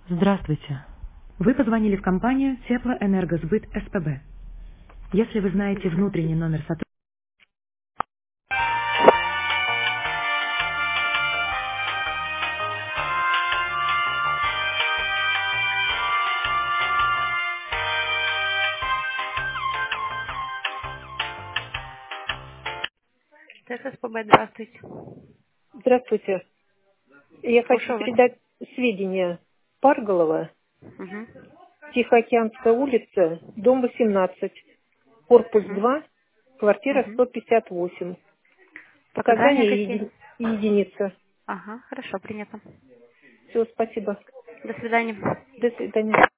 Здравствуйте. Вы позвонили в компанию Теплоэнергосбыт СПБ. Если вы знаете внутренний номер сотрудника... Это СПБ, здравствуйте. Здравствуйте. Я хочу Слушаю вас. передать сведения. Парголова, Угу. Тихоокеанская улица, дом 18, корпус Угу. 2, квартира Угу. 158. Показания Показания какие? единица. Ага, хорошо, принято. Все, спасибо. До свидания. До свидания.